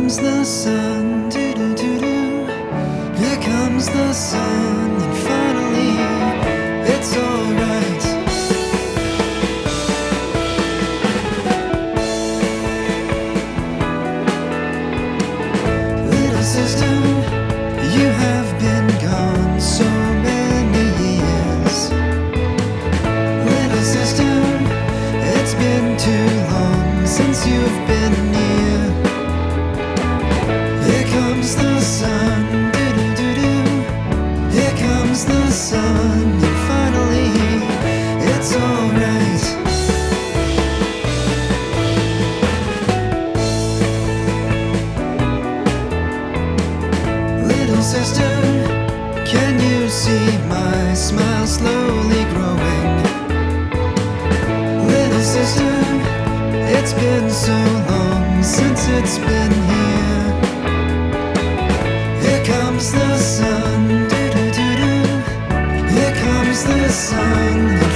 comes the sun, doo-doo-doo-doo. Here comes the sun, and finally it's alright. Little sister, you have been gone so many years. Little sister, it's been too long since you've been near. Here comes the sun, doo-doo-doo-doo. Here comes the sun, and finally it's alright. Little sister, can you see my smile slowly growing? Little sister, it's been so long since it's been here. Here comes the sun, doo-doo-doo-doo. Here comes the sun.